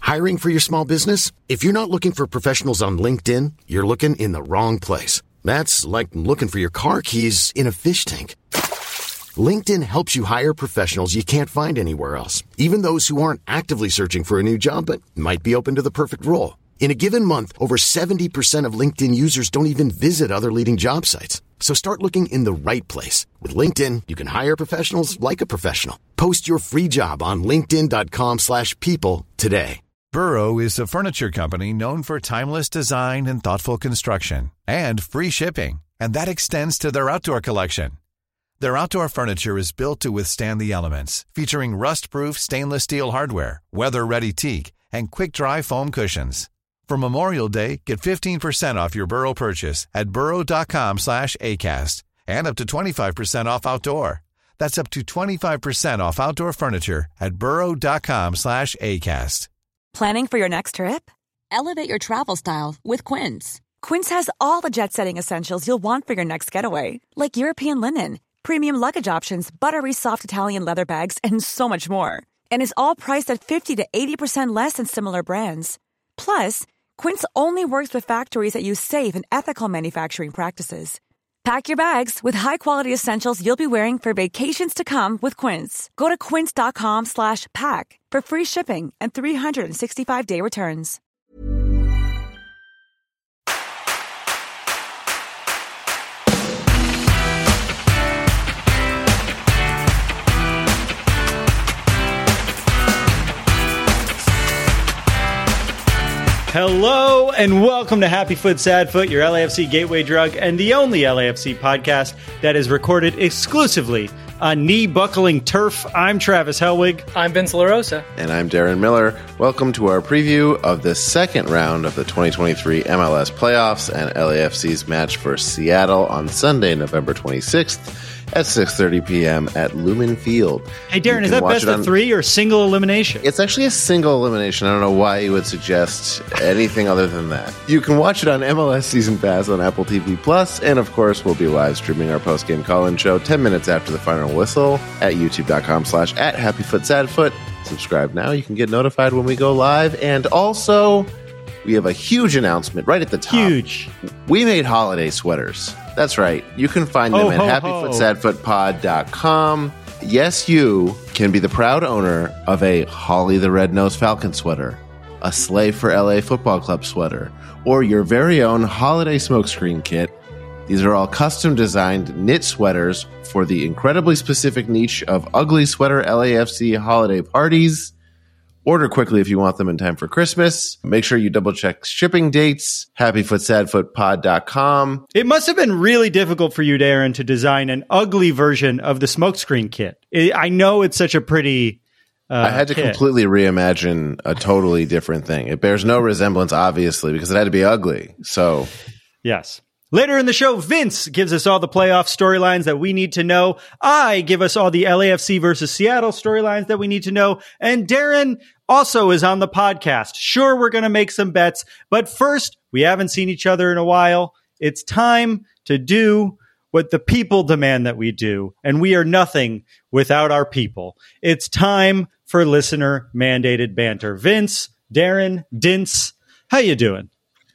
Hiring for your small business? If you're not looking for professionals on LinkedIn, you're looking in the wrong place. That's like looking for your car keys in a fish tank. LinkedIn helps you hire professionals you can't find anywhere else, even those who aren't actively searching for a new job but might be open to the perfect role. In a given month, over 70% of LinkedIn users don't even visit other leading job sites. So start looking in the right place. With LinkedIn, you can hire professionals like a professional. Post your free job on linkedin.com/people today. Burrow is a furniture company known for timeless design and thoughtful construction and free shipping, and that extends to their outdoor collection. Their outdoor furniture is built to withstand the elements, featuring rust-proof stainless steel hardware, weather-ready teak, and quick-dry foam cushions. For Memorial Day, get 15% off your Burrow purchase at burrow.com/ACAST and up to 25% off outdoor. That's up to 25% off outdoor furniture at burrow.com/ACAST. Planning for your next trip? Elevate your travel style with Quince. Quince has all the jet-setting essentials you'll want for your next getaway, like European linen, premium luggage options, buttery soft Italian leather bags, and so much more. And is all priced at 50 to 80% less than similar brands. Plus, Quince only works with factories that use safe and ethical manufacturing practices. Pack your bags with high-quality essentials you'll be wearing for vacations to come with Quince. Go to quince.com/pack for free shipping and 365-day returns. Hello and welcome to Happy Foot, Sad Foot, your LAFC gateway drug and the only LAFC podcast that is recorded exclusively on knee-buckling turf. I'm Travis Helwig. I'm Vince LaRosa. And I'm Darren Miller. Welcome to our preview of the second round of the 2023 MLS playoffs and LAFC's match for Seattle on Sunday, November 26th at 6:30 p.m. at Lumen Field. Hey, Darren, is that best of three or single elimination? It's actually a single elimination. I don't know why you would suggest anything other than that. You can watch it on MLS Season Pass on Apple TV Plus, and of course, we'll be live streaming our post-game call-in show 10 minutes after the final whistle at youtube.com/@HappyFootSadFoot. Subscribe now. You can get notified when we go live. And also, we have a huge announcement right at the top. Huge. We made holiday sweaters. That's right. You can find them at happyfootsadfootpod.com. Yes, you can be the proud owner of a Holly the Red-Nosed Falcon sweater, a Slave for LA Football Club sweater, or your very own holiday smokescreen kit. These are all custom-designed knit sweaters for the incredibly specific niche of ugly sweater LAFC holiday parties. Order quickly if you want them in time for Christmas. Make sure you double-check shipping dates. HappyFootSadFootPod.com. It must have been really difficult for you, Darren, to design an ugly version of the smokescreen kit. I know it's such a pretty I had to completely reimagine a totally different thing. It bears no resemblance, obviously, because it had to be ugly. So, yes. Later in the show, Vince gives us all the playoff storylines that we need to know. I give us all the LAFC versus Seattle storylines that we need to know. And Darren also is on the podcast. Sure, we're going to make some bets. But first, we haven't seen each other in a while. It's time to do what the people demand that we do. And we are nothing without our people. It's time for listener-mandated banter. Vince, Darren, Dince, how you doing?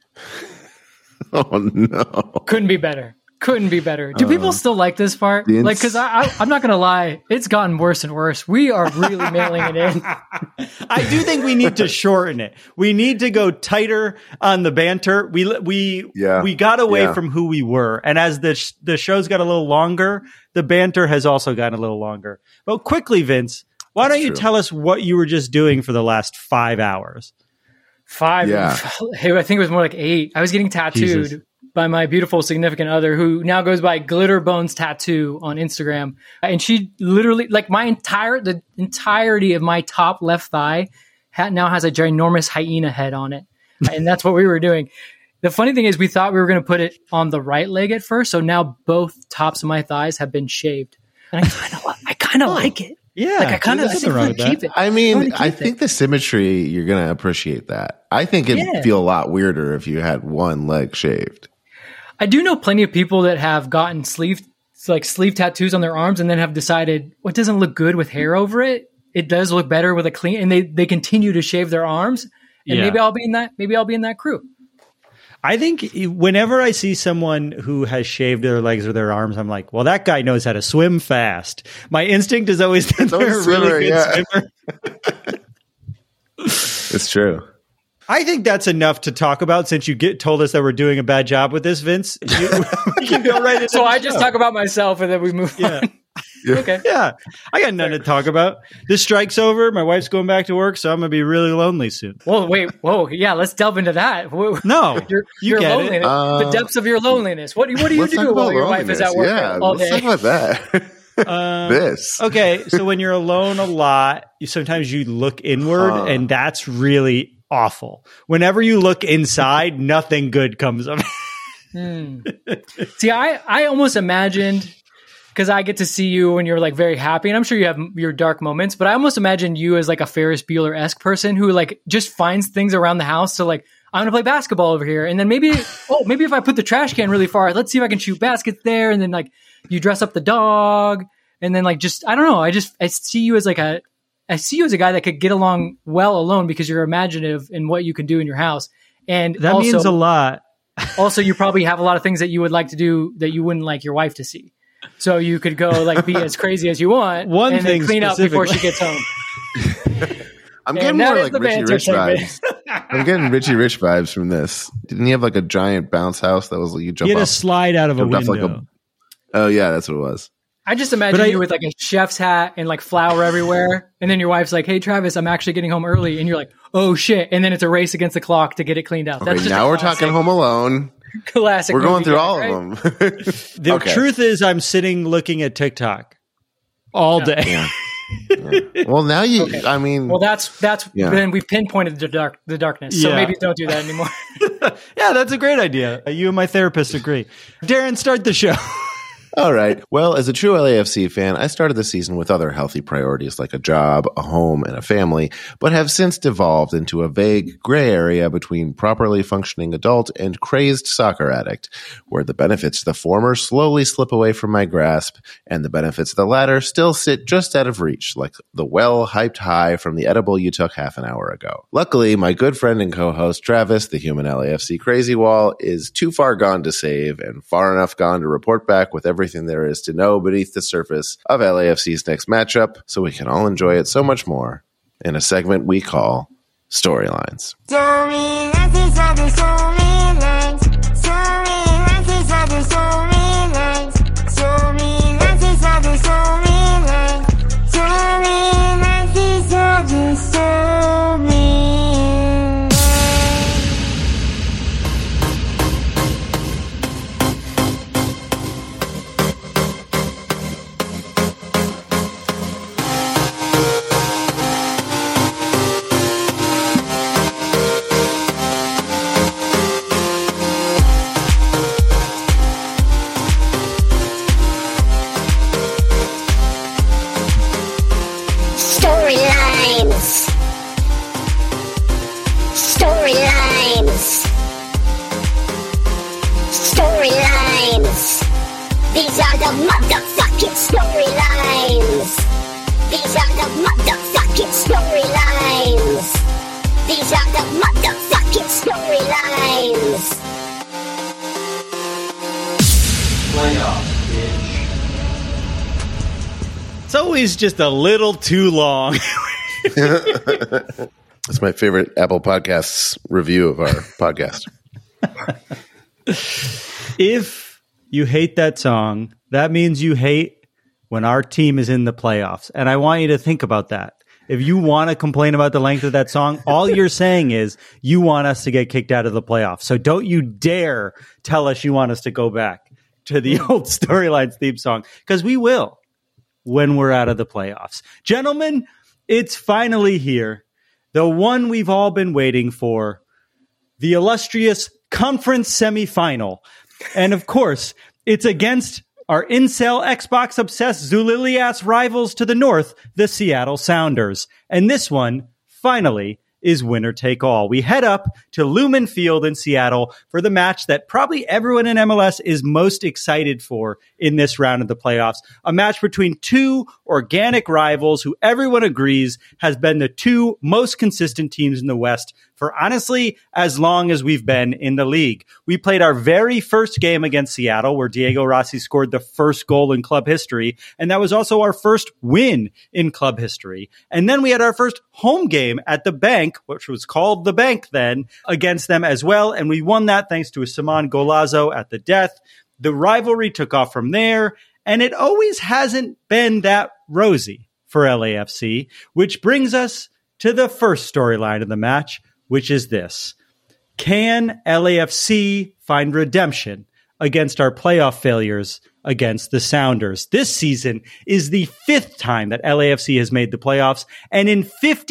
Oh, no. Couldn't be better. Couldn't be better. Do people still like this part? Like, because I'm not going to lie, it's gotten worse and worse. We are really mailing it in. I do think we need to shorten it. We need to go tighter on the banter. We got away from who we were. And as the show's got a little longer, the banter has also gotten a little longer. But quickly, Vince, why don't you tell us what you were just doing for the last 5 hours? 5. Yeah. Hey, I think it was more like 8. I was getting tattooed by my beautiful significant other, who now goes by Glitter Bones Tattoo on Instagram. And she literally, like, the entirety of my top left thigh now has a ginormous hyena head on it. And that's what we were doing. The funny thing is, we thought we were going to put it on the right leg at first. So now both tops of my thighs have been shaved. And I kind of like it. Yeah, like I kind of think keep it. I mean, I think the symmetry, you're going to appreciate that. I think it'd feel a lot weirder if you had one leg shaved. I do know plenty of people that have gotten sleeve tattoos on their arms and then have decided doesn't look good with hair over it. It does look better with a clean, and they continue to shave their arms. And maybe I'll be in that crew. I think whenever I see someone who has shaved their legs or their arms, I'm like, well, that guy knows how to swim fast. My instinct is always that they're a really good swimmer. It's true. I think that's enough to talk about since you told us that we're doing a bad job with this, Vince. We can go right into So I just talk about myself and then we move on. Yeah. Okay. Yeah. I got nothing to talk about. This strike's over. My wife's going back to work, so I'm going to be really lonely soon. Well, wait. Whoa. Yeah, let's delve into that. No. Your get loneliness. The depths of your loneliness. What do you do while your wife is at work all day? Let's talk about that. Okay, so when you're alone a lot, sometimes you look inward, and that's really awful. Whenever you look inside, nothing good comes of it. See, I almost imagined, because I get to see you when you're like very happy, and I'm sure you have your dark moments, but I almost imagined you as like a Ferris Bueller-esque person who like just finds things around the house. So like, I'm going to play basketball over here. And then maybe if I put the trash can really far, let's see if I can shoot baskets there. And then like you dress up the dog. And then like, just, I don't know. I see you as a guy that could get along well alone because you're imaginative in what you can do in your house. And that also, means a lot. Also, you probably have a lot of things that you would like to do that you wouldn't like your wife to see. So you could go like be as crazy as you want and then clean up before she gets home. I'm getting more like Richie Rich vibes. I'm getting Richie Rich vibes from this. Didn't he have like a giant bounce house that was like you jump off? He had a slide out of a window. Oh yeah, that's what it was. I just imagine you with like a chef's hat and like flour everywhere. And then your wife's like, hey, Travis, I'm actually getting home early. And you're like, oh shit. And then it's a race against the clock to get it cleaned out. Okay, that's now we're talking Home Alone. Classic. We're going through all right? of them. The truth is I'm sitting looking at TikTok all day. Yeah. Well, now I mean, well, that's then we've pinpointed the darkness. So maybe don't do that anymore. Yeah, that's a great idea. You and my therapist agree. Darren, start the show. All right. Well, as a true LAFC fan, I started the season with other healthy priorities like a job, a home, and a family, but have since devolved into a vague gray area between properly functioning adult and crazed soccer addict, where the benefits of the former slowly slip away from my grasp, and the benefits of the latter still sit just out of reach, like the well-hyped high from the edible you took half an hour ago. Luckily, my good friend and co-host Travis, the human LAFC crazy wall, is too far gone to save and far enough gone to report back with everything there is to know beneath the surface of LAFC's next matchup, so we can all enjoy it so much more in a segment we call Storylines. These are the motherfucking storylines. These are the motherfucking storylines. These are the motherfucking storylines. Playoff, bitch. It's always just a little too long. That's my favorite Apple Podcasts review of our podcast. If you hate that song, that means you hate when our team is in the playoffs. And I want you to think about that. If you want to complain about the length of that song, all you're saying is you want us to get kicked out of the playoffs. So don't you dare tell us you want us to go back to the old Storylines theme song, because we will when we're out of the playoffs. Gentlemen, it's finally here. The one we've all been waiting for. The illustrious conference semifinal. And of course, it's against our incel Xbox-obsessed Zulily-ass rivals to the north, the Seattle Sounders. And this one, finally, is winner take all. We head up to Lumen Field in Seattle for the match that probably everyone in MLS is most excited for in this round of the playoffs. A match between two organic rivals who everyone agrees has been the two most consistent teams in the West for honestly as long as we've been in the league. We played our very first game against Seattle where Diego Rossi scored the first goal in club history, and that was also our first win in club history. And then we had our first home game at the Bank, which was called the Bank then, against them as well, and we won that thanks to a Saman Golazo at the death. The rivalry took off from there, and it always hasn't been that rosy for LAFC, which brings us to the first storyline of the match, which is this. Can LAFC find redemption against our playoff failures against the Sounders? This season is the 5th time that LAFC has made the playoffs, and in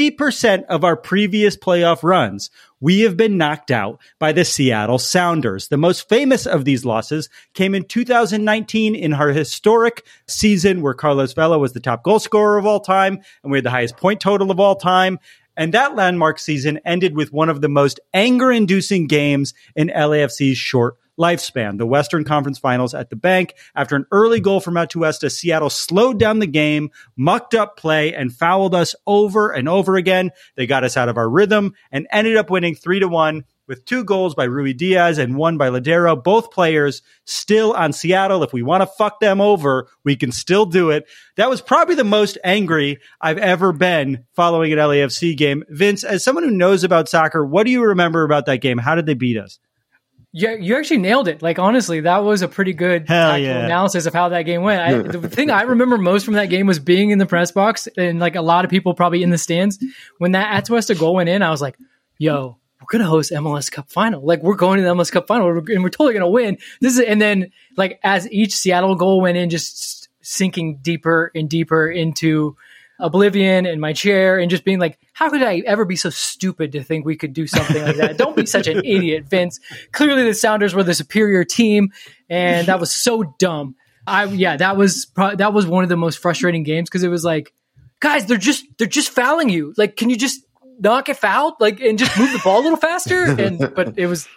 50% of our previous playoff runs, we have been knocked out by the Seattle Sounders. The most famous of these losses came in 2019 in our historic season where Carlos Vela was the top goal scorer of all time, and we had the highest point total of all time. And that landmark season ended with one of the most anger-inducing games in LAFC's short lifespan. The Western Conference Finals at the Bank. After an early goal from Atuesta, Seattle slowed down the game, mucked up play, and fouled us over and over again. They got us out of our rhythm and ended up winning 3-1 with 2 goals by Rui Diaz and 1 by Ladero. Both players still on Seattle. If we want to fuck them over, we can still do it. That was probably the most angry I've ever been following an LAFC game. Vince, as someone who knows about soccer, what do you remember about that game? How did they beat us? Yeah, you actually nailed it. Like, honestly, that was a pretty good analysis of how that game went. The thing I remember most from that game was being in the press box and like a lot of people probably in the stands. When that Atuesta goal went in, I was like, yo, we're going to host MLS Cup final. Like, we're going to the MLS Cup final and we're totally going to win. And then like as each Seattle goal went in, just sinking deeper and deeper into oblivion in my chair and just being like, how could I ever be so stupid to think we could do something like that? Don't be such an idiot, Vince. Clearly the Sounders were the superior team, and that was so dumb. That was one of the most frustrating games because it was like, guys, they're just fouling you. Like, can you just not get fouled? Like, and just move the ball a little faster? But it was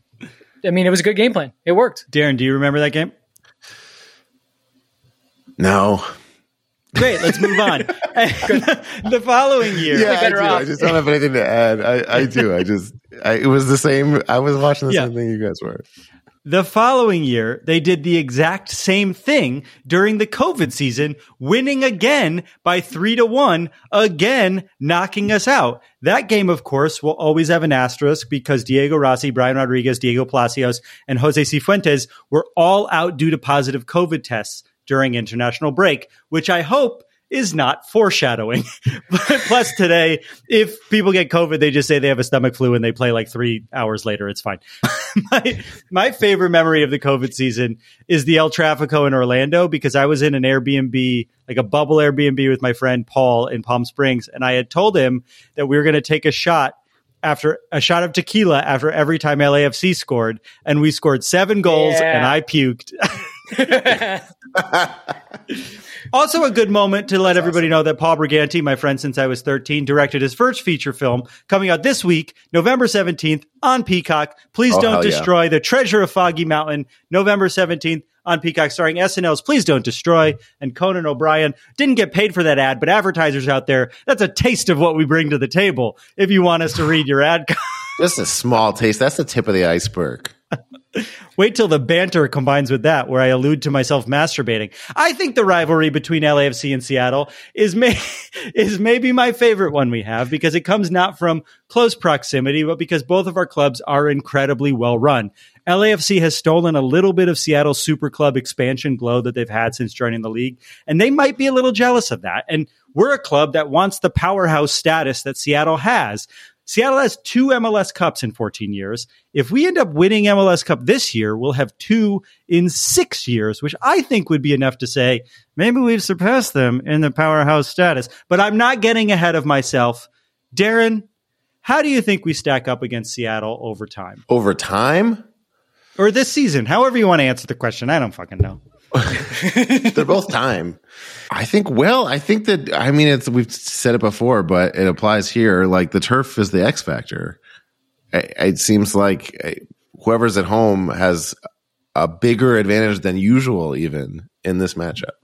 a good game plan. It worked. Darren, do you remember that game? No. Great, let's move on. The following year. Yeah, I do. I just don't have anything to add. I do. It was the same. I was watching the same thing you guys were. The following year, they did the exact same thing during the COVID season, winning again by 3-1, again knocking us out. That game, of course, will always have an asterisk because Diego Rossi, Brian Rodriguez, Diego Palacios, and Jose Cifuentes were all out due to positive COVID tests during international break, which I hope is not foreshadowing. Plus today, if people get COVID, they just say they have a stomach flu and they play like 3 hours later. It's fine. My favorite memory of the COVID season is the El Trafico in Orlando because I was in an Airbnb, like a bubble Airbnb with my friend Paul in Palm Springs. And I had told him that we were going to take a shot of tequila after every time LAFC scored. And we scored 7 goals and I puked. Also a good moment to let everybody know that Paul Briganti, my friend since I was 13, directed his first feature film coming out this week, November 17th on Peacock. Please Don't Destroy the Treasure of Foggy Mountain, November 17th on Peacock, starring SNL's Please Don't Destroy and Conan O'Brien. Didn't get paid for that ad, but advertisers out there, that's a taste of what we bring to the table. If you want us to read your ad. Just a small taste. That's the tip of the iceberg. Wait till the banter combines with that, where I allude to myself masturbating. I think the rivalry between LAFC and Seattle is maybe my favorite one we have because it comes not from close proximity, but because both of our clubs are incredibly well run. LAFC has stolen a little bit of Seattle's super club expansion glow that they've had since joining the league, and they might be a little jealous of that. And we're a club that wants the powerhouse status that Seattle has. Seattle has 2 MLS Cups in 14 years. If we end up winning MLS Cup this year, we'll have 2 in 6 years, which I think would be enough to say, maybe we've surpassed them in the powerhouse status. But I'm not getting ahead of myself. Darren, how do you think we stack up against Seattle over time? Over time? Or this season, however you want to answer the question. I don't fucking know. They're both time. I think that, we've said it before, but it applies here. Like, the turf is the X factor. It seems like whoever's at home has a bigger advantage than usual, even in this matchup.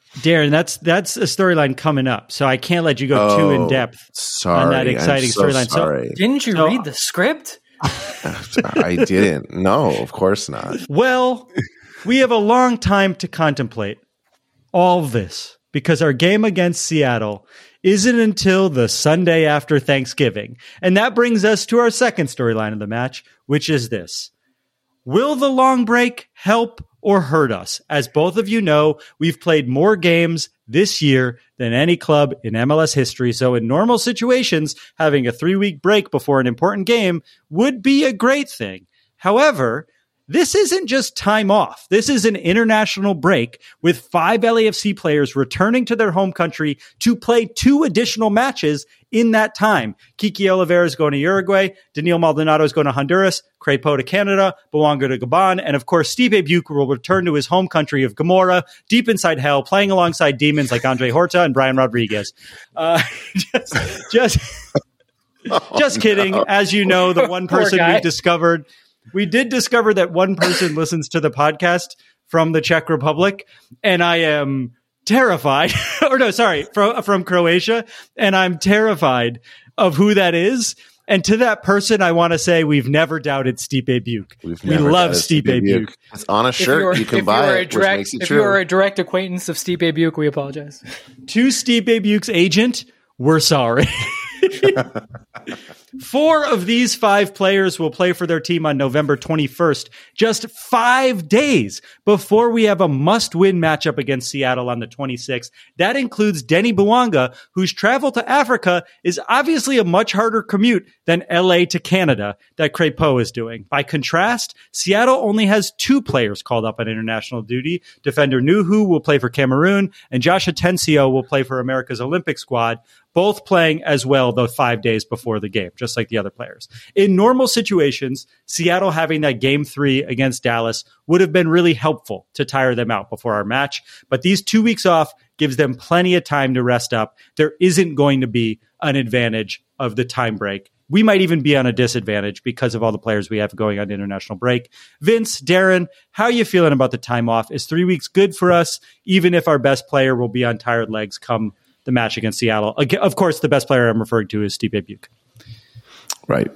Darren, that's a storyline coming up, so I can't let you go too in depth on that exciting storyline. So, didn't you read the script? I didn't. No, of course not. Well, we have a long time to contemplate all this because our game against Seattle isn't until the Sunday after Thanksgiving. And that brings us to our second storyline of the match, which is this. Will the long break help or hurt us? As both of you know, we've played more games this year than any club in MLS history. So in normal situations, having a 3-week break before an important game would be a great thing. However, this isn't just time off. This is an international break with 5 LAFC players returning to their home country to play 2 additional matches in that time. Kiki Oliveira is going to Uruguay. Daniil Maldonado is going to Honduras. Crépeau to Canada. Bouanga to Gabon. And of course, Stipe Biuk will return to his home country of Gomorrah, deep inside hell, playing alongside demons like Andre Horta and Brian Rodriguez. Just kidding. No. As you know, the one person we did discover that one person listens to the podcast from the Czech Republic, and I am terrified, from Croatia, and I'm terrified of who that is. And to that person, I want to say we've never doubted Stipe Biuk. We love Stipe Biuk. It's on a shirt you can buy it, which makes it true. If you are a direct acquaintance of Stipe Biuk, we apologize. To Stipe Biuk's agent, we're sorry. 4 of these 5 players will play for their team on November 21st, just 5 days before we have a must-win matchup against Seattle on the 26th. That includes Denny Bouanga, whose travel to Africa is obviously a much harder commute than LA to Canada that Crépeau is doing. By contrast, Seattle only has 2 players called up on international duty. Defender Nuhu will play for Cameroon, and Josh Atencio will play for America's Olympic squad, both playing as well the 5 days before the game, just like the other players. In normal situations, Seattle having that game 3 against Dallas would have been really helpful to tire them out before our match. But these 2 weeks off gives them plenty of time to rest up. There isn't going to be an advantage of the time break. We might even be on a disadvantage because of all the players we have going on international break. Vince, Darren, how are you feeling about the time off? Is 3 weeks good for us, even if our best player will be on tired legs come the match against Seattle? Of course, the best player I'm referring to is Stipe Biuk. Right.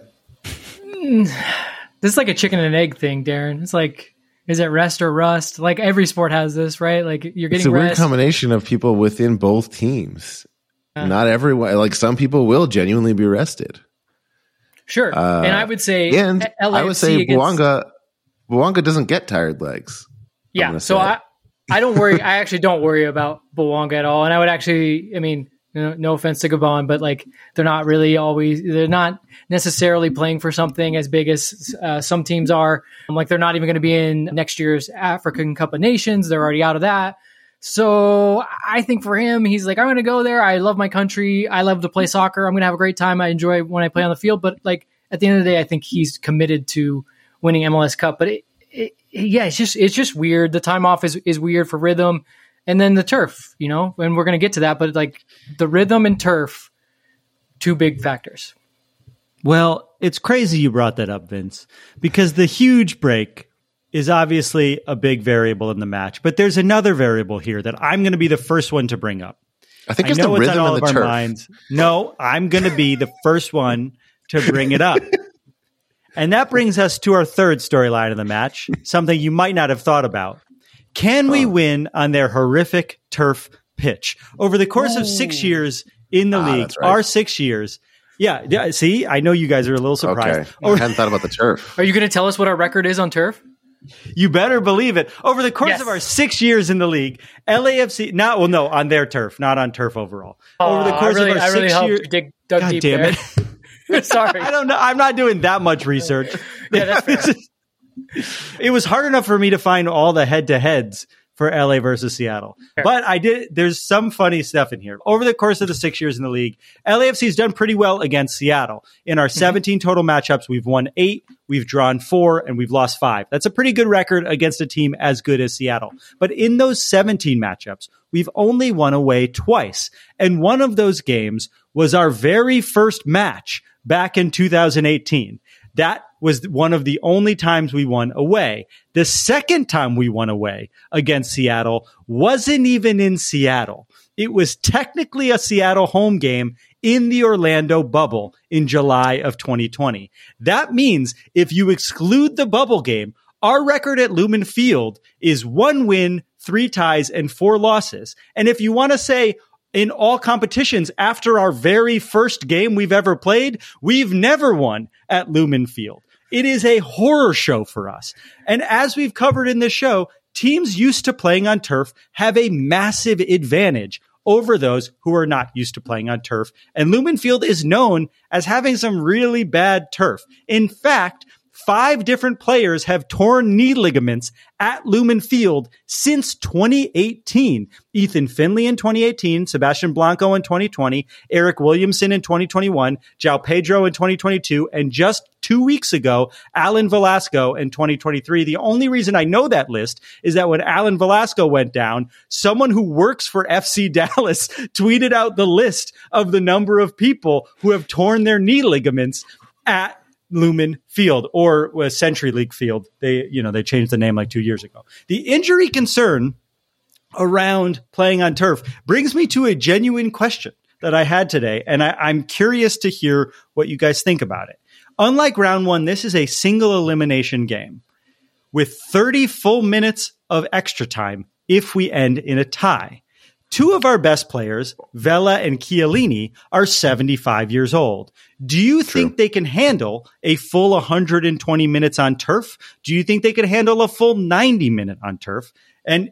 This is like a chicken and egg thing, Darren. It's like, is it rest or rust? Like every sport has this, right? Like you're getting it's a rest. Weird combination of people within both teams. Not everyone. Like some people will genuinely be rested. Sure. And I would say, and I would say Bouanga doesn't get tired legs. Yeah. So I don't worry. I actually don't worry about Bouanga at all. And I would actually, I mean, no offense to Gabon, but like they're not necessarily playing for something as big as some teams are. Like they're not even going to be in next year's African Cup of Nations. They're already out of that. So I think for him, he's like, I'm going to go there. I love my country. I love to play soccer. I'm going to have a great time. I enjoy when I play on the field. But like at the end of the day, I think he's committed to winning MLS Cup. But it's just weird. The time off is weird for rhythm. And then the turf, and we're going to get to that. But like the rhythm and turf, 2 big factors. Well, it's crazy you brought that up, Vince, because the huge break is obviously a big variable in the match. But there's another variable here that I'm going to be the first one to bring up. I think it's the rhythm and the turf. Minds. No, I'm going to be the first one to bring it up. And that brings us to our third storyline of the match, something you might not have thought about. Can we win on their horrific turf pitch? Over the course of 6 years in the league, right. our 6 years. Yeah, see, I know you guys are a little surprised. Okay. I hadn't thought about the turf. Are you going to tell us what our record is on turf? You better believe it. Over the course of our 6 years in the league, LAFC, on their turf, not on turf overall. Over the course of our 6 years. Dug God deep damn there. it. Sorry. I don't know. I'm not doing that much research. Yeah, that's fair. It was hard enough for me to find all the head-to-heads for LA versus Seattle. Sure. But there's some funny stuff in here. Over the course of the 6 years in the league, LAFC has done pretty well against Seattle. In our 17 total matchups, we've won 8, we've drawn 4, and we've lost 5. That's a pretty good record against a team as good as Seattle. But in those 17 matchups, we've only won away twice. And one of those games was our very first match back in 2018. That was one of the only times we won away. The second time we won away against Seattle wasn't even in Seattle. It was technically a Seattle home game in the Orlando bubble in July of 2020. That means if you exclude the bubble game, our record at Lumen Field is 1 win, 3 ties, and 4 losses. And if you want to say in all competitions after our very first game we've ever played, we've never won at Lumen Field. It is a horror show for us. And as we've covered in this show, teams used to playing on turf have a massive advantage over those who are not used to playing on turf. And Lumen Field is known as having some really bad turf. In fact, 5 different players have torn knee ligaments at Lumen Field since 2018. Ethan Finley in 2018, Sebastian Blanco in 2020, Eric Williamson in 2021, João Pedro in 2022, and just 2 weeks ago, Alan Velasco in 2023. The only reason I know that list is that when Alan Velasco went down, someone who works for FC Dallas tweeted out the list of the number of people who have torn their knee ligaments at Lumen Field, or Century League Field. They changed the name like 2 years ago. The injury concern around playing on turf brings me to a genuine question that I had today, and I'm curious to hear what you guys think about it. Unlike round 1, this is a single elimination game with 30 full minutes of extra time if we end in a tie. 2 of our best players, Vela and Chiellini, are 75 years old. Do you think they can handle a full 120 minutes on turf? Do you think they can handle a full 90 minutes on turf? And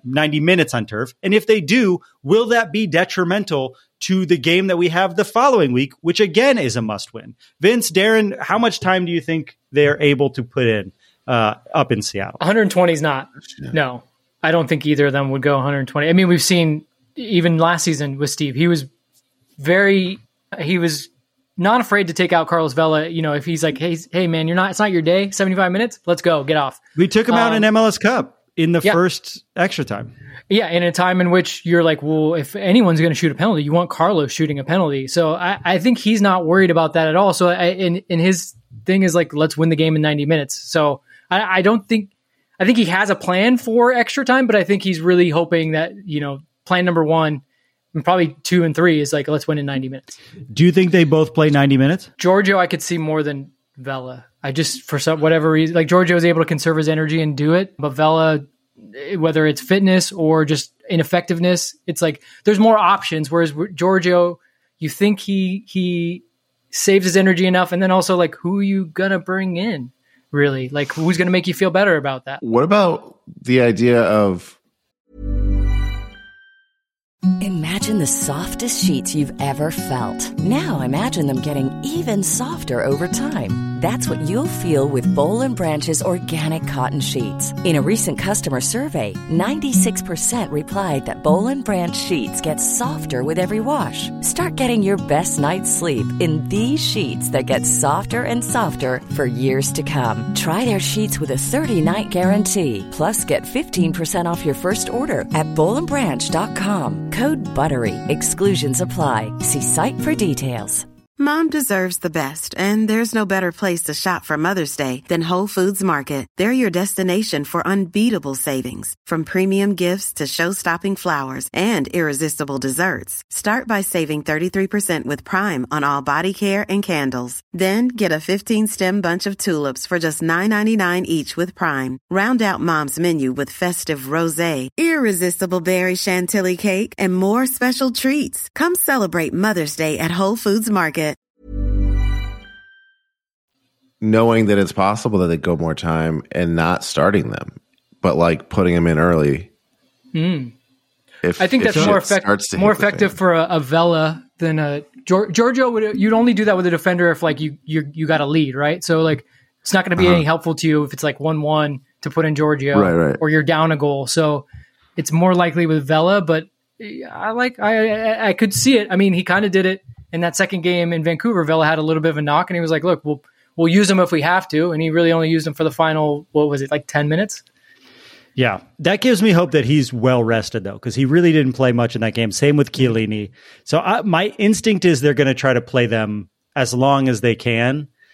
if they do, will that be detrimental to the game that we have the following week, which again is a must win? Vince, Darren, how much time do you think they're able to put in up in Seattle? 120 is not. No, I don't think either of them would go 120. I mean, we've seen even last season with Steve, he was not afraid to take out Carlos Vela. If he's like, hey man, it's not your day. 75 minutes. Let's go. Get off. We took him out in MLS Cup in the first extra time. Yeah. In a time in which you're like, well, if anyone's going to shoot a penalty, you want Carlos shooting a penalty. So I think he's not worried about that at all. So in his thing is like, let's win the game in 90 minutes. So I think he has a plan for extra time, but I think he's really hoping that, plan number 1 and probably 2 and 3 is like, let's win in 90 minutes. Do you think they both play 90 minutes? Giorgio, I could see more than Vela. I just, for whatever reason, like Giorgio is able to conserve his energy and do it. But Vela, whether it's fitness or just ineffectiveness, it's like there's more options. Whereas Giorgio, you think he saves his energy enough. And then also like, who are you going to bring in really? Like who's going to make you feel better about that? What about the idea of, imagine the softest sheets you've ever felt. Now imagine them getting even softer over time. That's what you'll feel with Boll & Branch's organic cotton sheets. In a recent customer survey, 96% replied that Boll & Branch sheets get softer with every wash. Start getting your best night's sleep in these sheets that get softer and softer for years to come. Try their sheets with a 30-night guarantee. Plus, get 15% off your first order at bollandbranch.com. Code BUTTERY. Exclusions apply. See site for details. Mom deserves the best, and there's no better place to shop for Mother's Day than Whole Foods Market. They're your destination for unbeatable savings, from premium gifts to show-stopping flowers and irresistible desserts. Start by saving 33% with Prime on all body care and candles. Then get a 15-stem bunch of tulips for just $9.99 each with Prime. Round out Mom's menu with festive rosé, irresistible berry chantilly cake, and more special treats. Come celebrate Mother's Day at Whole Foods Market. knowing that it's possible that they go more time and not starting them, but like putting them in early. I think that's more effective for a Vela than a Giorgio. You'd only do that with a defender if like you got a lead, right? So like it's not going to be any helpful to you if it's like 1-1 to put in Giorgio, right. or you're down a goal. So it's more likely with Vela, but I could see it. I mean, he kind of did it in that second game in Vancouver. Vela had a little bit of a knock, and he was like, "Look, we'll use him if we have to," and he really only used him for the final. What was it, like 10 minutes? Yeah, that gives me hope that he's well rested, though, because he really didn't play much in that game. Same with Chiellini. So my instinct is they're going to try to play them as long as they can.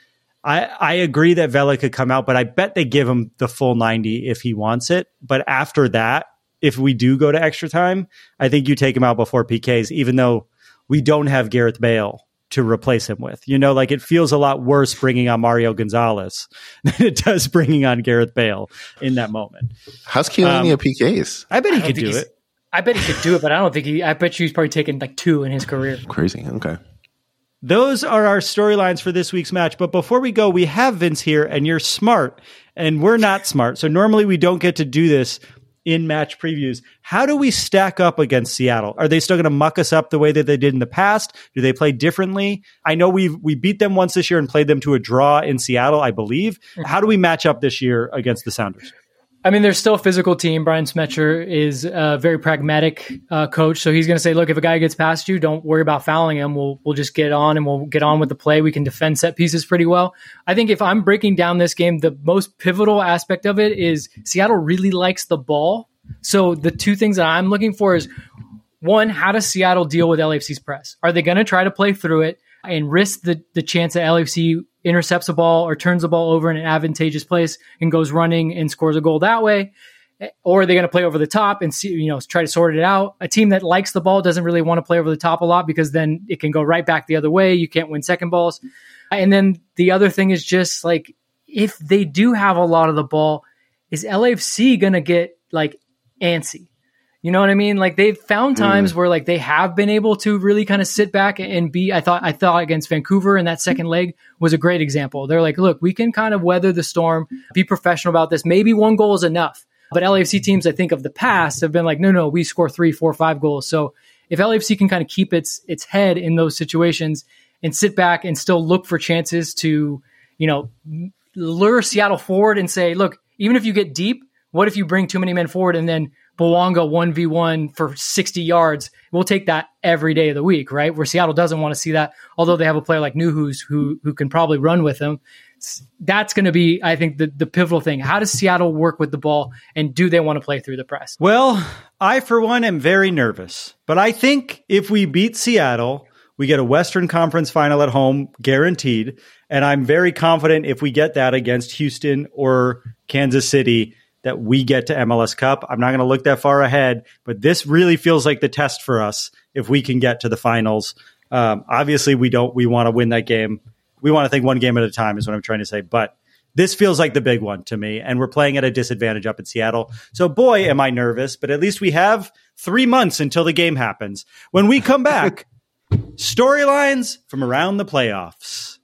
I agree that Vela could come out, but I bet they give him the full 90 if he wants it. But after that, if we do go to extra time, I think you take him out before PKs, even though we don't have Gareth Bale to replace him with. Like it feels a lot worse bringing on Mario Gonzalez than it does bringing on Gareth Bale in that moment. How's Chiellini at PKs? I bet he could do it. I bet he could do it, but I bet you he's probably taken like 2 in his career. Crazy. Okay. Those are our storylines for this week's match. But before we go, we have Vince here, and you're smart, and we're not smart. So normally we don't get to do this in match previews. How do we stack up against Seattle? Are they still going to muck us up the way that they did in the past? Do they play differently? I know we beat them once this year and played them to a draw in Seattle, I believe. How do we match up this year against the Sounders? I mean, they're still a physical team. Brian Smetcher is a very pragmatic coach. So he's going to say, look, if a guy gets past you, don't worry about fouling him. We'll just get on and we'll get on with the play. We can defend set pieces pretty well. I think if I'm breaking down this game, the most pivotal aspect of it is Seattle really likes the ball. So the 2 things that I'm looking for is, 1, how does Seattle deal with LAFC's press? Are they going to try to play through it and risk the chance that LAFC intercepts a ball or turns the ball over in an advantageous place and goes running and scores a goal that way? Or are they going to play over the top and try to sort it out? A team that likes the ball doesn't really want to play over the top a lot because then it can go right back the other way. You can't win second balls. And then the other thing is just like, if they do have a lot of the ball, is LAFC going to get like antsy? You know what I mean? Like they've found times where like they have been able to really kind of sit back and be, I thought against Vancouver in that second leg was a great example. They're like, look, we can kind of weather the storm, be professional about this. Maybe 1 goal is enough. But LAFC teams, I think of the past, have been like, no, we score 3, 4, 5 goals. So if LAFC can kind of keep its head in those situations and sit back and still look for chances to, lure Seattle forward and say, look, even if you get deep, what if you bring too many men forward and then Bouanga 1v1 for 60 yards? We'll take that every day of the week, right? Where Seattle doesn't want to see that, although they have a player like Nuhus who can probably run with him. That's going to be, I think, the pivotal thing. How does Seattle work with the ball, and do they want to play through the press? Well, I, for one, am very nervous. But I think if we beat Seattle, we get a Western Conference final at home, guaranteed. And I'm very confident if we get that against Houston or Kansas City, that we get to MLS Cup. I'm not going to look that far ahead, but this really feels like the test for us if we can get to the finals. Obviously, we want to win that game. We want to think 1 game at a time is what I'm trying to say, but this feels like the big one to me, and we're playing at a disadvantage up in Seattle. So boy, am I nervous, but at least we have 3 months until the game happens. When we come back, storylines from around the playoffs.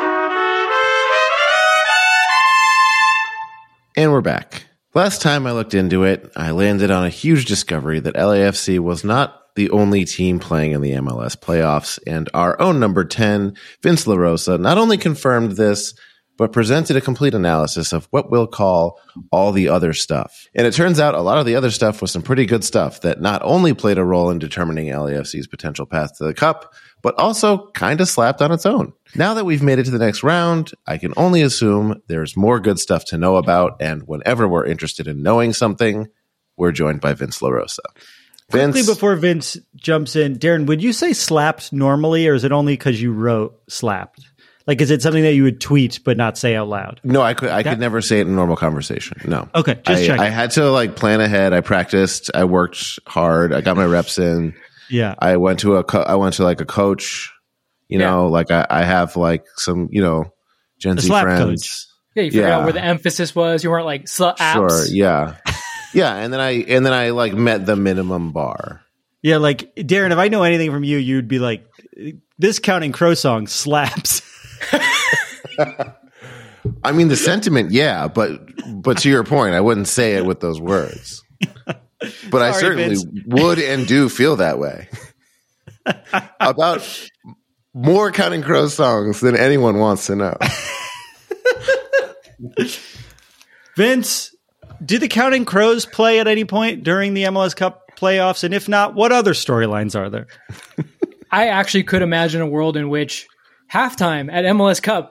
And we're back. Last time I looked into it, I landed on a huge discovery that LAFC was not the only team playing in the MLS playoffs, and our own number 10, Vince LaRosa, not only confirmed this, but presented a complete analysis of what we'll call all the other stuff. And it turns out a lot of the other stuff was some pretty good stuff that not only played a role in determining LAFC's potential path to the Cup, but also kind of slapped on its own. Now that we've made it to the next round, I can only assume there's more good stuff to know about, and whenever we're interested in knowing something, we're joined by Vince LaRosa. Quickly before Vince jumps in, Darren, would you say slapped normally, or is it only because you wrote slapped? Like, is it something that you would tweet but not say out loud? No, I could never say it in normal conversation. No. Okay, just checking. I had to plan ahead. I practiced. I worked hard. I got my reps in. Yeah. I went to a coach. I have some Gen Z friends. Coach. Yeah, you figured out where the emphasis was. You weren't like apps. Sure. Yeah. Yeah, and then I met the minimum bar. Yeah, like Darren, if I know anything from you, you'd be like, this Counting Crow song slaps. I mean, the sentiment, yeah, but to your point, I wouldn't say it with those words. But I certainly would and do feel that way about more Counting Crow songs than anyone wants to know. Vince, did the Counting Crows play at any point during the MLS Cup playoffs? And if not, what other storylines are there? I actually could imagine a world in which halftime at MLS Cup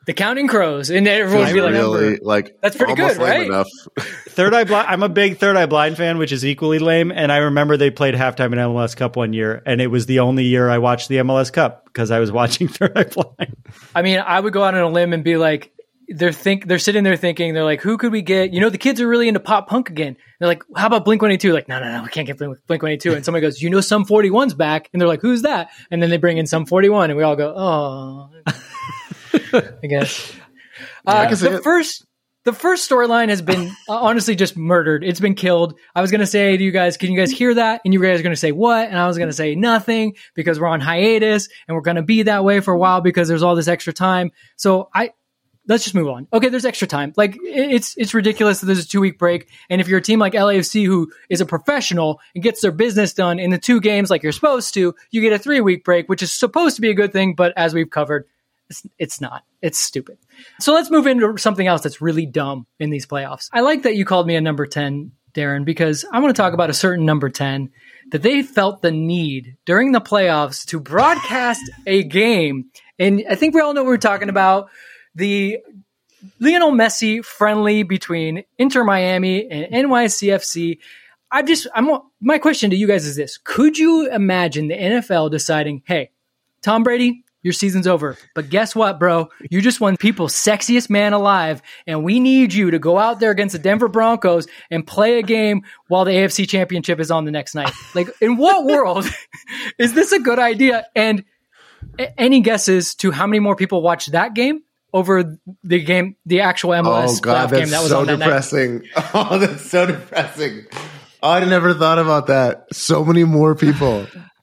The Counting Crows, and everyone would be really, like, that's pretty good, right? Enough. Third Eye Blind. I'm a big Third Eye Blind fan, which is equally lame. And I remember they played halftime in MLS Cup one year, and it was the only year I watched the MLS Cup because I was watching Third Eye Blind. I mean, I would go out on a limb and be like, they're sitting there thinking, they're like, who could we get? You know, the kids are really into pop punk again. They're like, how about Blink-182? Like, no, we can't get Blink-182. And somebody goes, you know, Sum 41's back, and they're like, who's that? And then they bring in Sum 41, and we all go, oh, I guess. The first storyline has been honestly just murdered. It's been killed. I was going to say to you guys, can you guys hear that? And you guys are going to say what? And I was going to say nothing because we're on hiatus and we're going to be that way for a while because there's all this extra time. So let's just move on. Okay, there's extra time. Like it's ridiculous that there's a 2-week break. And if you're a team like LAFC who is a professional and gets their business done in the 2 games like you're supposed to, you get a 3-week break, which is supposed to be a good thing. But as we've covered, it's not. It's stupid. So let's move into something else that's really dumb in these playoffs. I like that you called me a number 10, Darren, because I want to talk about a certain number 10 that they felt the need during the playoffs to broadcast a game. And I think we all know what we're talking about. The Lionel Messi friendly between Inter Miami and NYCFC. My question to you guys is this. Could you imagine the NFL deciding, hey, Tom Brady, your season's over. But guess what, bro? You just won people's sexiest man alive, and we need you to go out there against the Denver Broncos and play a game while the AFC Championship is on the next night. Like, in what world is this a good idea? And any guesses to how many more people watched that game over the game, the actual MLS game that was on that depressing. Night? Oh, that's so depressing. Oh, I never thought about that. So many more people.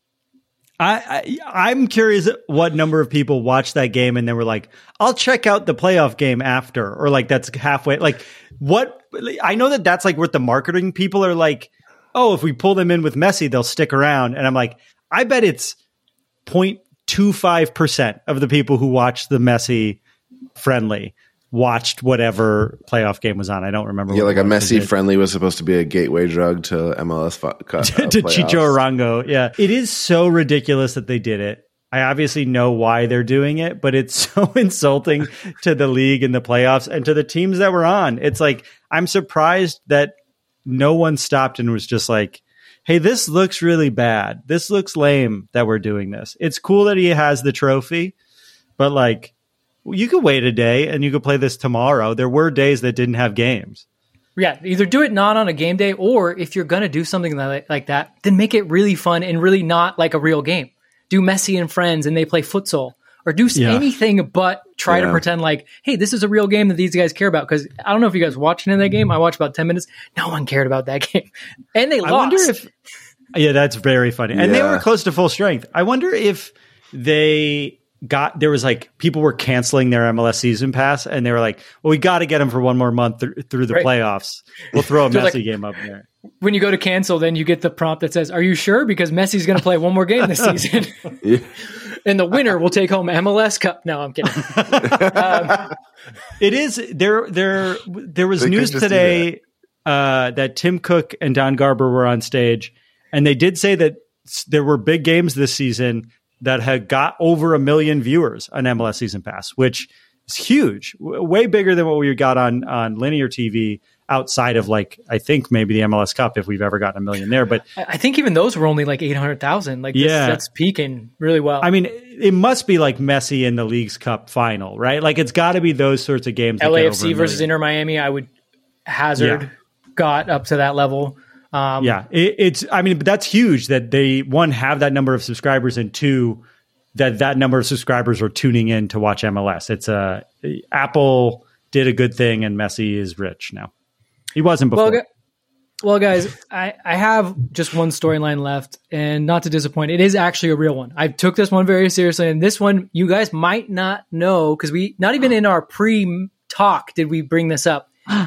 I'm curious what number of people watched that game and then were like, I'll check out the playoff game after, or like that's halfway. Like what? I know that's like what the marketing people are like, oh, if we pull them in with Messi, they'll stick around. And I'm like, I bet it's 0.25% of the people who watched the Messi friendly watched whatever playoff game was on. I don't remember. Yeah, like a Messi friendly was supposed to be a gateway drug to MLS to Chicho Arango. Yeah, it is so ridiculous that they did it. I obviously know why they're doing it, but it's so insulting to the league and the playoffs and to the teams that were on. It's like, I'm surprised that no one stopped and was just like, hey, this looks really bad. This looks lame that we're doing this. It's cool that he has the trophy, but like, you could wait a day and you could play this tomorrow. There were days that didn't have games. Yeah, either do it not on a game day, or if you're going to do something like that, then make it really fun and really not like a real game. Do Messi and friends and they play futsal, or do anything but try to pretend like, hey, this is a real game that these guys care about. Because I don't know if you guys watched any of that game. I watched about 10 minutes. No one cared about that game. And they lost. I wonder if... Yeah, that's very funny. And they were close to full strength. I wonder if there was like people were canceling their MLS season pass and they were like, well, we got to get them for one more month through the playoffs. We'll throw a Messi game up there. When you go to cancel, then you get the prompt that says, are you sure? Because Messi's going to play one more game this season. And the winner will take home MLS Cup. No, I'm kidding. It is there was news today that Tim Cook and Don Garber were on stage, and they did say that there were big games this season that had got over 1 million viewers on MLS Season Pass, which is huge, way bigger than what we got on linear TV outside of like, I think maybe the MLS Cup, if we've ever gotten 1 million there. But I think even those were only like 800,000. Like that's peaking really well. I mean, it must be like Messi in the League's Cup final, right? Like it's got to be those sorts of games. LAFC versus Inter Miami, I would hazard got up to that level. But that's huge that they, one, have that number of subscribers, and two, that number of subscribers are tuning in to watch MLS. It's Apple did a good thing, and Messi is rich now. He wasn't before. Well, guys, I have just one storyline left, and not to disappoint, it is actually a real one. I took this one very seriously, and this one you guys might not know because we, not even in our pre-talk did we bring this up.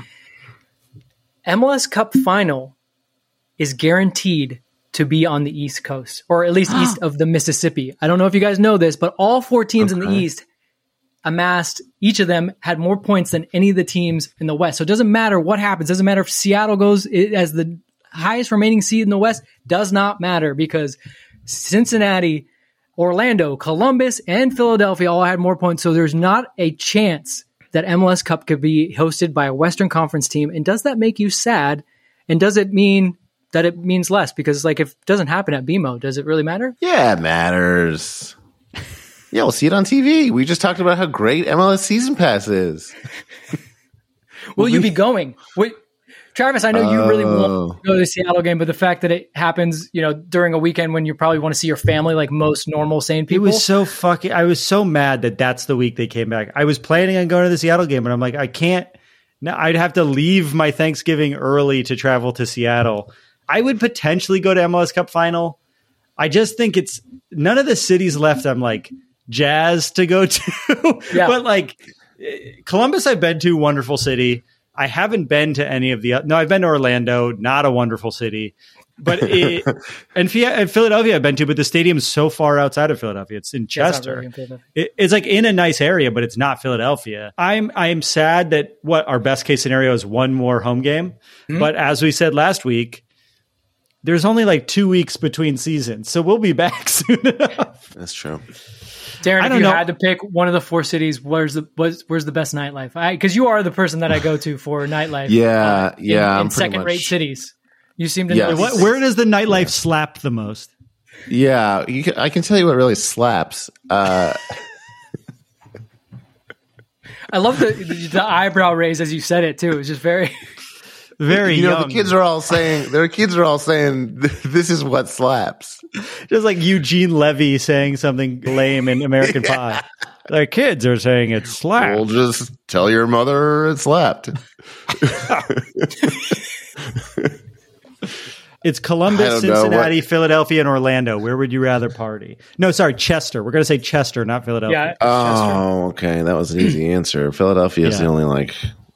MLS Cup final is guaranteed to be on the East Coast, or at least east of the Mississippi. I don't know if you guys know this, but all 4 teams in the East amassed, each of them had more points than any of the teams in the West. So it doesn't matter what happens. It doesn't matter if Seattle goes as the highest remaining seed in the West. Does not matter, because Cincinnati Orlando, Columbus, and Philadelphia all had more points, so there's not a chance that MLS Cup could be hosted by a Western Conference team. And does that make you sad? And does it mean that it means less? Because like if it doesn't happen at BMO, does it really matter? Yeah, it matters. Yeah, we'll see it on TV. We just talked about how great MLS Season Pass is. Will you be going? Wait, Travis, I know you really want to go to the Seattle game, but the fact that it happens, during a weekend when you probably want to see your family, like most normal, sane people. It was so I was so mad that that's the week they came back. I was planning on going to the Seattle game, but I'm like, I can't. Now I'd have to leave my Thanksgiving early to travel to Seattle. I would potentially go to MLS Cup final. I just think it's none of the cities left. I'm like jazzed to go to, Yeah. But like Columbus, I've been to, wonderful city. I haven't been to any of the. No, I've been to Orlando, not a wonderful city, but and Philadelphia I've been to, but the stadium's so far outside of Philadelphia. It's in Chester. It's like in a nice area, but it's not Philadelphia. I'm sad that our best case scenario is one more home game, but as we said last week, there's only like 2 weeks between seasons, so we'll be back soon enough. That's true. Darren, if you had to pick one of the 4 cities, where's the best nightlife? Because you are the person that I go to for nightlife. In second-rate cities. You seem to know. Where does the nightlife slap the most? Yeah, I can tell you what really slaps. I love the eyebrow raise as you said it too. It was just very, very young. The kids are all saying this is what slaps. Just like Eugene Levy saying something lame in American Pie. Their kids are saying it slapped. Well, just tell your mother it slapped. It's Columbus, Cincinnati, Philadelphia, and Orlando. Where would you rather party? No, sorry, Chester. We're going to say Chester, not Philadelphia. Yeah, okay. That was an easy answer. Philadelphia is the only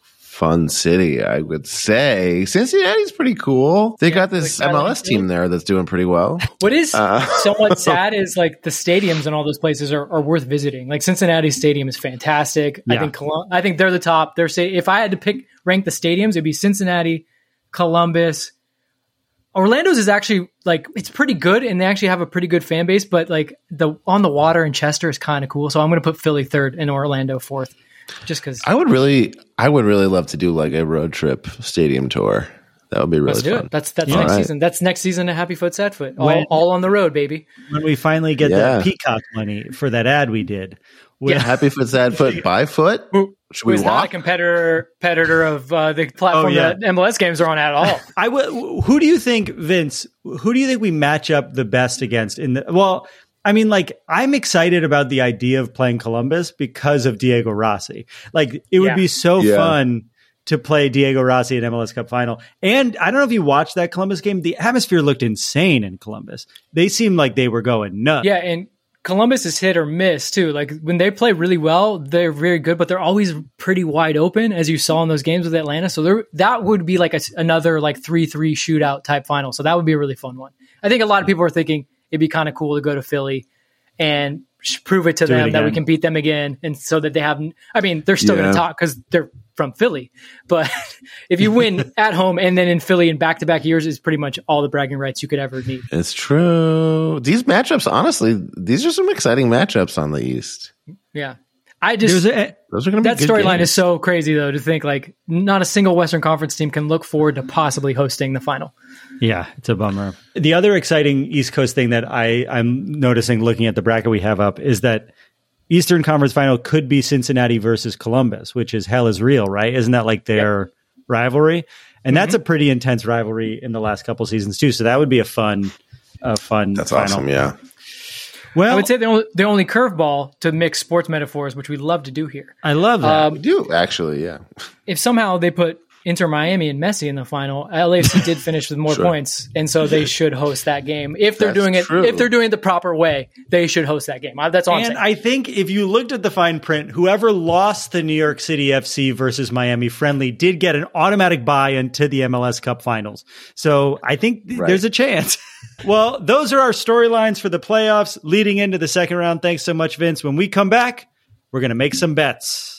fun city, I would say. Cincinnati's pretty cool. They got this MLS team there that's doing pretty well. What is somewhat sad is like the stadiums in all those places are worth visiting. Like Cincinnati Stadium is fantastic. Yeah. I think they're the top. If I had to rank the stadiums, it'd be Cincinnati, Columbus. Orlando's is actually it's pretty good, and they actually have a pretty good fan base. But like the on the water in Chester is kind of cool. So I'm going to put Philly third and Orlando fourth. Just because I would really love to do like a road trip stadium tour. That would be really fun. That's next season. That's next season at Happy Foot, Sad Foot. All on the road, baby. When we finally get that Peacock money for that ad we did. Happy Foot, Sad Foot, by foot. Should we walk? Not a competitor of the platform that MLS games are on at all. Who do you think, Vince? Who do you think we match up the best against in the? Well, I mean, I'm excited about the idea of playing Columbus because of Diego Rossi. It would be so fun to play Diego Rossi at MLS Cup final. And I don't know if you watched that Columbus game. The atmosphere looked insane in Columbus. They seemed like they were going nuts. Yeah, and Columbus is hit or miss too. Like when they play really well, they're very good, but they're always pretty wide open, as you saw in those games with Atlanta. So that would be another 3-3 shootout type final. So that would be a really fun one. I think a lot of people are thinking it'd be kind of cool to go to Philly and prove it to them that we can beat them again. And so that they have, they're still going to talk because they're from Philly. But if you win at home and then in Philly in back-to-back years is pretty much all the bragging rights you could ever need. It's true. These matchups, honestly, these are some exciting matchups on the East. Yeah. Those are going to be that storyline is so crazy though, to think not a single Western Conference team can look forward to possibly hosting the final. Yeah, it's a bummer. The other exciting East Coast thing that I'm noticing looking at the bracket we have up is that Eastern Conference final could be Cincinnati versus Columbus, which is hell is real, right? Isn't that their rivalry? And that's a pretty intense rivalry in the last couple seasons too. So that would be a fun That's final. awesome, yeah. Well, I would say the only curveball to mix sports metaphors, which we love to do here. I love that. We do, actually, yeah. If somehow they put Inter Miami and Messi in the final, LAFC did finish with more points, and so they should host that game. If they're doing it the proper way, they should host that game. That's all I'm saying. And I think if you looked at the fine print, whoever lost the New York City FC versus Miami friendly did get an automatic bye into the MLS Cup finals. So I think there's a chance. Well, those are our storylines for the playoffs leading into the second round. Thanks so much, Vince. When we come back, we're going to make some bets.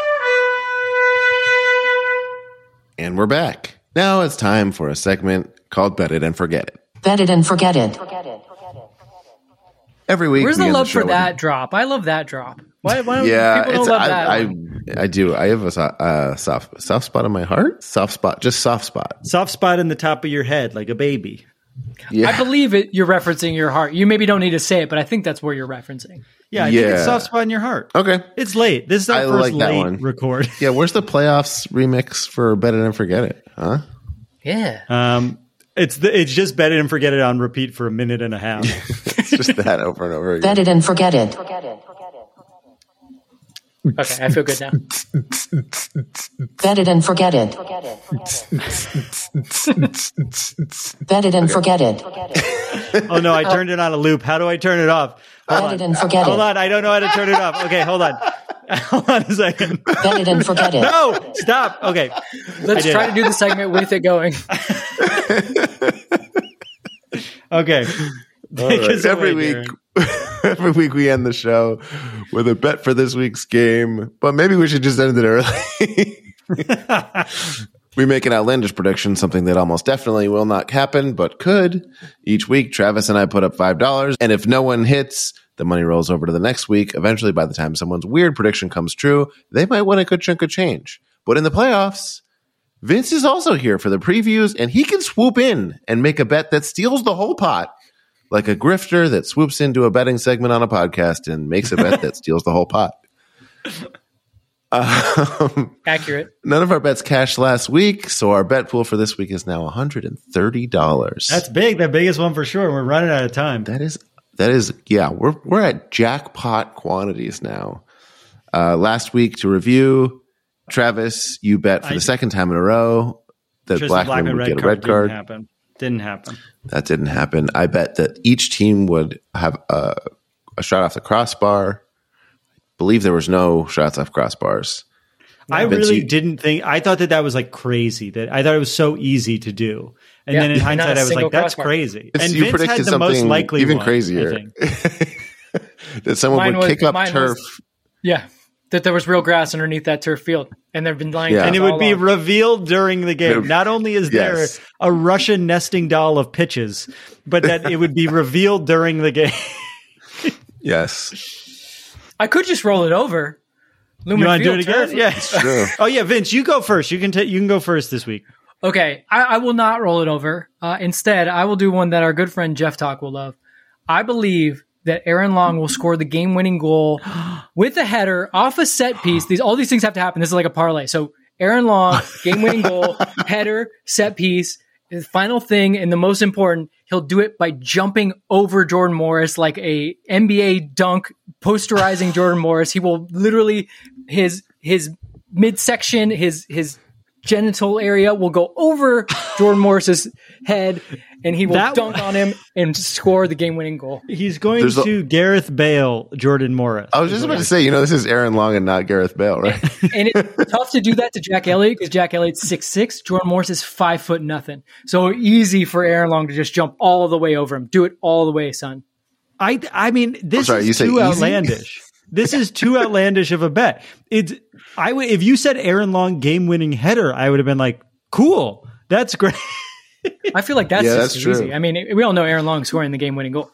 And we're back. Now it's time for a segment called Bet It and Forget It. Bet it and forget it. Every week. Where's we the end love for show that with- drop? I love that drop. Why don't Yeah, people don't love that? I do. I have a soft spot in my heart. Soft spot. Soft spot in the top of your head, like a baby. Yeah. I believe it. You're referencing your heart. You maybe don't need to say it, but I think that's where you're referencing. Yeah, I think it's soft spot in your heart. Okay. It's late. This is our first like that late one. record. Yeah, where's the playoffs remix for Bet It and Forget It? Huh? Yeah. It's just Bet It and Forget It on repeat for a minute and a half. It's just that over and over again. Bet it and forget it. Okay, I feel good now. Bet it and forget it. Bet it and forget it. Oh no, I turned it on a loop. How do I turn it off? Bet it and forget Hold it. on, I don't know how to turn it off. Okay, hold on. Hold on a second. Bet it and forget it. No, stop. Okay. Let's try to do the segment with it going. Okay. Take us Every away, week, Darren. every week we end the show with a bet for this week's game, but maybe we should just end it early. We make an outlandish prediction, something that almost definitely will not happen, but could. Each week, Travis and I put up $5, and if no one hits, the money rolls over to the next week. Eventually, by the time someone's weird prediction comes true, they might win a good chunk of change. But in the playoffs, Vince is also here for the previews, and he can swoop in and make a bet that steals the whole pot, like a grifter that swoops into a betting segment on a podcast and makes a bet that steals the whole pot. Accurate. None of our bets cashed last week, so our bet pool for this week is now $130. That's big. The biggest one for sure. We're running out of time. That is, yeah, we're at jackpot quantities now. Last week to review, Travis, you bet for the second time in a row that Tristan Blackman would get a red card. Didn't happen. That didn't happen. I bet that each team would have a shot off the crossbar. I believe there was no shots off crossbars. I really didn't think. I thought that was like crazy. That I thought it was so easy to do, and then in hindsight, I was like, "That's crazy." And you Vince predicted had the most something likely even one, crazier. I think. That someone would kick up turf. Yeah, that there was real grass underneath that turf field, and they've been lying. And it would be revealed during the game. Not only is there a Russian nesting doll of pitches, but that it would be revealed during the game. Yes. I could just roll it over. Lumen You want to do it Field again? turf. Yeah. It's true. Oh yeah, Vince, you go first. You can go first this week. Okay, I will not roll it over. Instead, I will do one that our good friend Jeff Talk will love. I believe that Aaron Long will score the game-winning goal with a header off a set piece. All these things have to happen. This is like a parlay. So Aaron Long, game-winning goal, header, set piece. The final thing, and the most important, he'll do it by jumping over Jordan Morris like a NBA dunk, posterizing Jordan Morris. He will literally his midsection, his genital area will go over Jordan Morris's head, and he will dunk on him and score the game-winning goal. He's going to Gareth Bale, Jordan Morris. I was just about to say, this is Aaron Long and not Gareth Bale, right? And it's tough to do that to Jack Elliott because Jack Elliott's 6'6", Jordan Morris is 5'0". So easy for Aaron Long to just jump all the way over him. Do it all the way, son. I mean, this is too outlandish. This is too outlandish of a bet. If you said Aaron Long game-winning header, I would have been like, cool, that's great. I feel like that's just true. easy. I mean, we all know Aaron Long scoring the game-winning goal.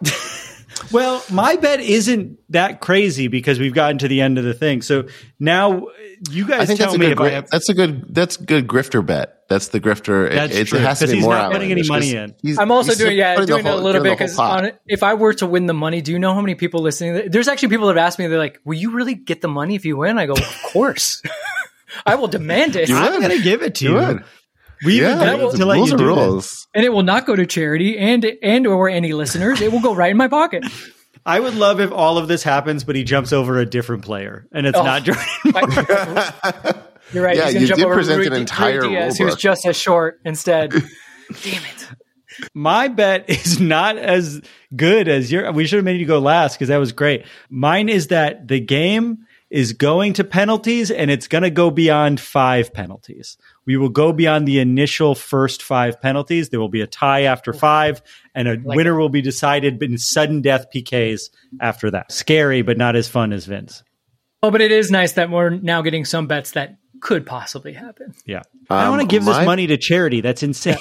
Well, my bet isn't that crazy because we've gotten to the end of the thing. So now you guys tell me if I have. That's good grifter bet. That's the grifter. That's true. It has to be he's more not putting any money in. I'm also doing it a little bit because if I were to win the money, do you know how many people listening? There's actually people that have asked me, they're like, will you really get the money if you win? I go, of course. I will demand it. I'm going to give it to you. We even to let you do rules. And it will not go to charity and or any listeners. It will go right in my pocket. I would love if all of this happens, but he jumps over a different player, and it's not Jordan Morris. You're right. Yeah, he's going to you jump did over present Rui an entire Diaz, rule who's book. just as short instead. Damn it. My bet is not as good as your. We should have made you go last because that was great. Mine is that the game is going to penalties, and it's going to go beyond 5 penalties. We will go beyond the initial first 5 penalties. There will be a tie after 5, and a winner will be decided in sudden death PKs after that. Scary, but not as fun as Vince. Oh, but it is nice that we're now getting some bets that could possibly happen. Yeah. I don't want to give this money to charity. That's insane.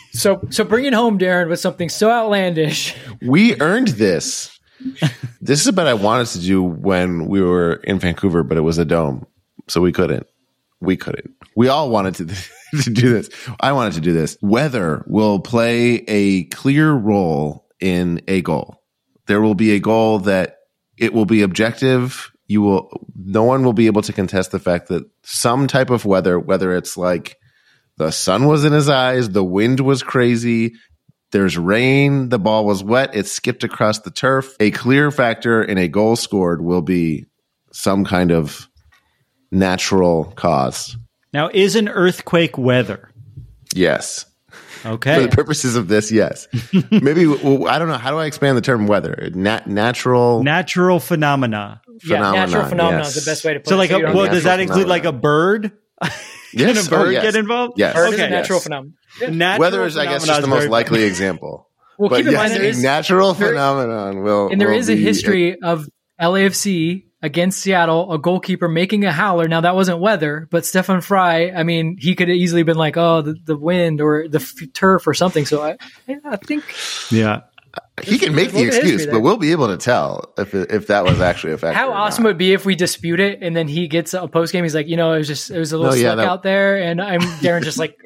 So bring it home, Darren, with something so outlandish. We earned this. This is a bet I wanted to do when we were in Vancouver, but it was a dome, so we couldn't. We all wanted to do this. I wanted to do this. Weather will play a clear role in a goal. There will be a goal that it will be objective. No one will be able to contest the fact that some type of weather, whether it's like the sun was in his eyes, the wind was crazy, there's rain, the ball was wet, it skipped across the turf. A clear factor in a goal scored will be some kind of natural cause. Now, is an earthquake weather? Yes. Okay. For the purposes of this, yes. Maybe, I don't know. How do I expand the term weather? Natural phenomena. Yeah, natural phenomenon is the best way to put it. So, like, does that include like a bird? Yes. Can a bird get involved? Yes. Bird is a natural phenomenon. Yeah. Weather is, I guess, just the most likely example. Well, but keep in mind, there is natural phenomenon will. And there is a history of LAFC against Seattle, a goalkeeper making a howler. Now, that wasn't weather, but Stefan Frei, I mean, he could have easily been like, oh, the wind or the turf or something. So I think. Yeah. He can make the excuse, but we'll be able to tell if that was actually a factor. How awesome would it be if we dispute it and then he gets a post game? He's like, it was a little slick out there, and I'm Darren just like,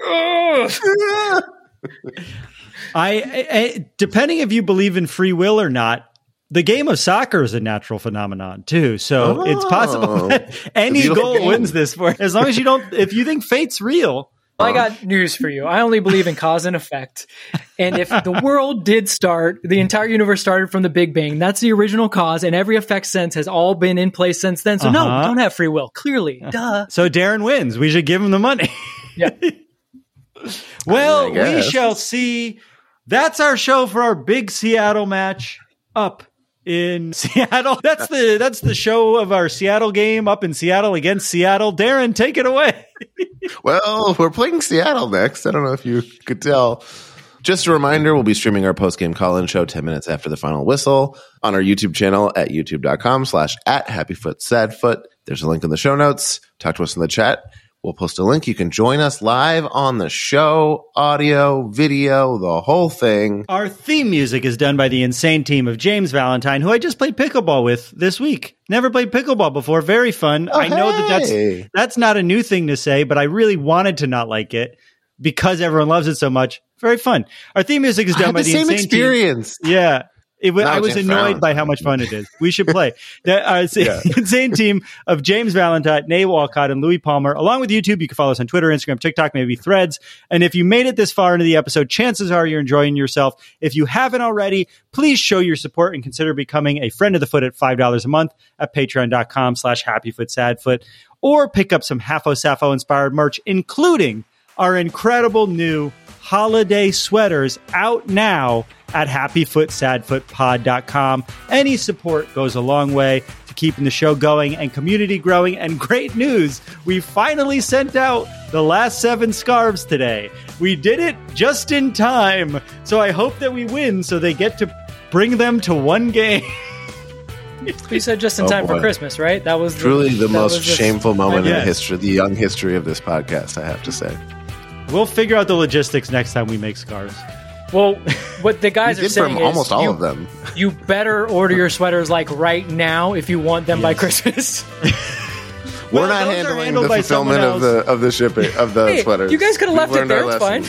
I depending if you believe in free will or not. The game of soccer is a natural phenomenon too, so it's possible that any goal wins this for as long as if you think fate's real. I got news for you. I only believe in cause and effect. And if the world did start, the entire universe started from the Big Bang. That's the original cause, and every effect sense has all been in place since then. So no, don't have free will. Clearly. Duh. So Darren wins. We should give him the money. Yeah. Well, we shall see. That's our show for our big Seattle match up in Seattle. That's the show of our Seattle game up in Seattle against Seattle. Darren, take it away. Well, we're playing Seattle next. I don't know if you could tell. Just a reminder, we'll be streaming our post-game call-in show 10 minutes after the final whistle on our YouTube channel at youtube.com/@happyfootsadfoot. There's a link in the show notes. Talk to us in the chat. We'll post a link. You can join us live on the show, audio, video, the whole thing. Our theme music is done by the insane team of James Valentine, who I just played pickleball with this week. Never played pickleball before. Very fun. Oh, I know that's not a new thing to say, but I really wanted to not like it because everyone loves it so much. Very fun. Our theme music is done by the same insane experience. Team. Yeah. I was annoyed by how much fun it is. We should play. The insane team of James Valentine, Nate Walcott, and Louis Palmer, along with YouTube. You can follow us on Twitter, Instagram, TikTok, maybe Threads. And if you made it this far into the episode, chances are you're enjoying yourself. If you haven't already, please show your support and consider becoming a friend of the foot at $5 a month at patreon.com/happyfootsadfoot, or pick up some Half-O Sappho inspired merch, including our incredible new holiday sweaters out now at happyfootsadfootpod.com. Any support goes a long way to keeping the show going and community growing. And great news, we finally sent out the last 7 scarves today. We did it just in time. So I hope that we win so they get to bring them to one game. We said just in time for Christmas, right? That was truly the most shameful moment in history, the young history of this podcast, I have to say. We'll figure out the logistics next time we make scarves. Well, what the guys are saying is almost all of them. You better order your sweaters like right now if you want them by Christmas. We're not handling the fulfillment of the shipping of the sweaters. You guys could have left it there. It's fine.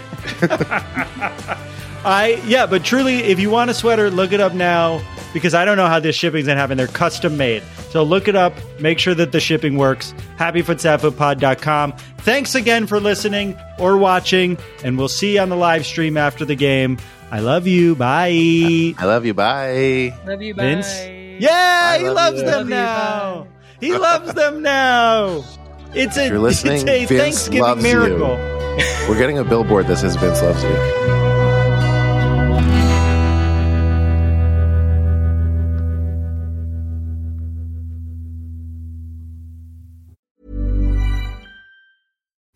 But truly, if you want a sweater, look it up now, because I don't know how this shipping's going to happen. They're custom made. So look it up. Make sure that the shipping works. happyfootsadfootpod.com. Thanks again for listening or watching, and we'll see you on the live stream after the game. I love you. Bye. I love you. Bye. Love you. Bye. Vince? Yeah, he loves them now. He loves them now. It's a Thanksgiving miracle. We're getting a billboard that says Vince loves you.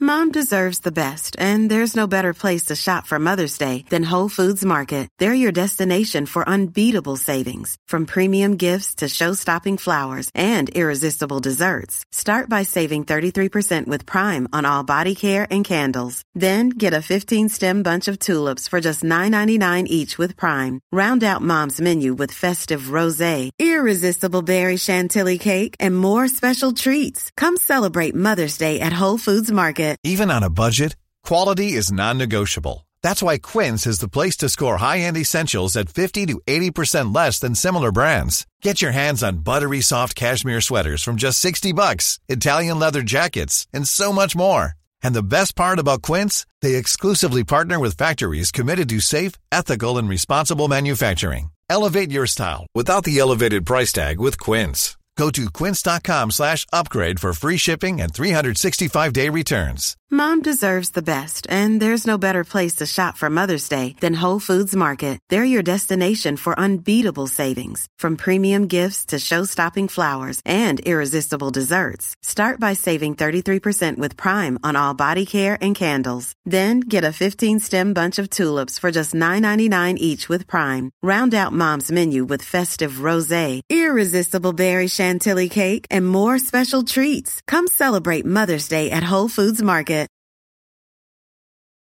Mom deserves the best, and there's no better place to shop for Mother's Day than Whole Foods Market. They're your destination for unbeatable savings, from premium gifts to show-stopping flowers and irresistible desserts. Start by saving 33% with Prime on all body care and candles. Then get a 15-stem bunch of tulips for just $9.99 each with Prime. Round out Mom's menu with festive rosé, irresistible berry chantilly cake, and more special treats. Come celebrate Mother's Day at Whole Foods Market. Even on a budget, quality is non-negotiable. That's why Quince is the place to score high-end essentials at 50 to 80% less than similar brands. Get your hands on buttery soft cashmere sweaters from just $60, Italian leather jackets, and so much more. And the best part about Quince, they exclusively partner with factories committed to safe, ethical, and responsible manufacturing. Elevate your style without the elevated price tag with Quince. Go to quince.com/upgrade for free shipping and 365-day returns. Mom deserves the best, and there's no better place to shop for Mother's Day than Whole Foods Market. They're your destination for unbeatable savings, from premium gifts to show-stopping flowers and irresistible desserts. Start by saving 33% with Prime on all body care and candles. Then get a 15-stem bunch of tulips for just $9.99 each with Prime. Round out Mom's menu with festive rosé, irresistible berry chantilly cake, and more special treats. Come celebrate Mother's Day at Whole Foods Market.